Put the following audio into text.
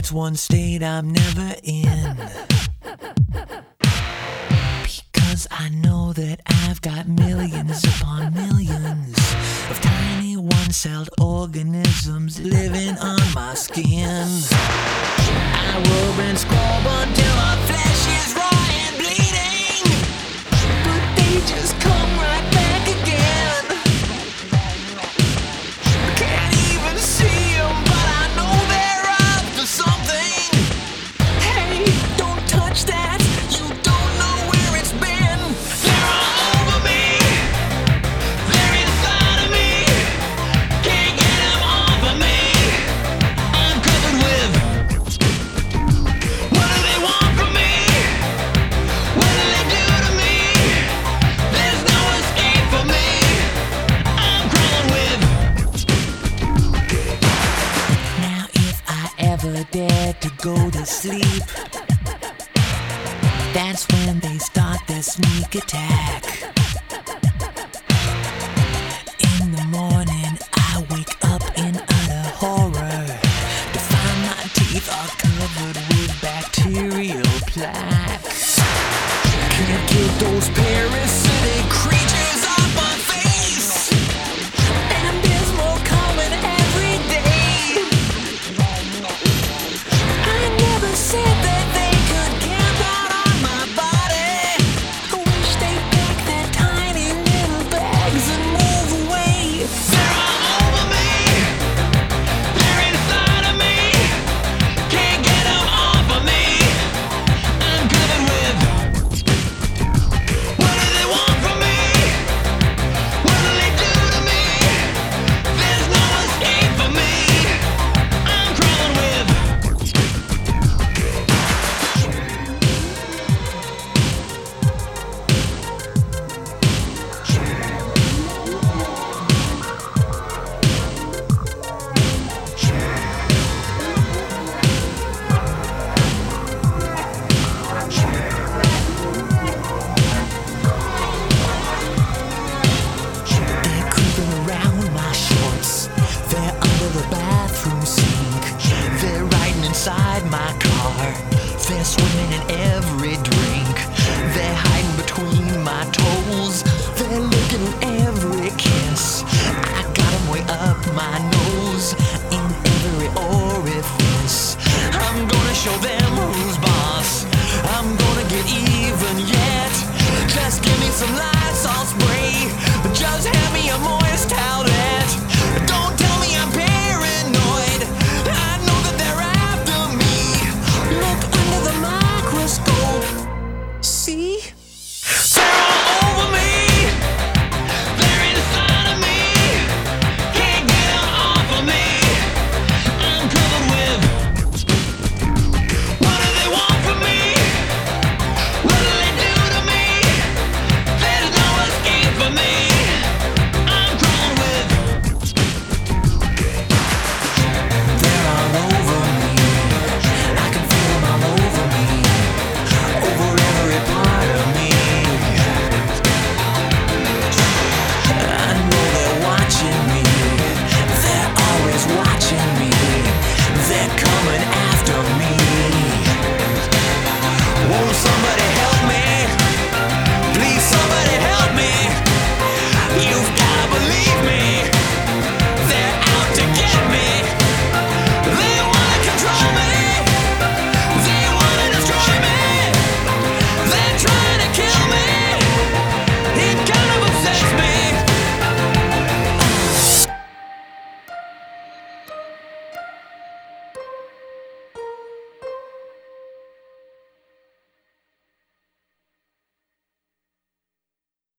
That's one state I'm never in. Because I know that I've got millions upon millions of tiny one-celled organisms living on my skin. I rub and scrub until my flesh is raw and bleeding, but they just come right back again. Can't even see them, but I know they're up to something. Hey, don't touch that, you don't know where it's been. They're all over me, they're inside of me, can't get them off of me. I'm covered with. What do they want from me? What do they do to me? There's no escape for me, I'm crawling with. Now if I ever dare to go to sleep, that's when they start their sneak attack. In the morning I wake up in utter horror to find my teeth are covered with bacterial plaques. Can't get those parasitic creatures off my face, and there's more coming every day. I never said that they could camp out on my body. I wish they'd pack their tiny little bags and move away. They're all over me, they're inside of me, can't get them off of me. I'm covered with. What do they want from me? What do they do to me? There's no escape for me, I'm crawling with. They're creeping around my shorts, they're under the bathroom sink, they're riding inside my car, they're swimming in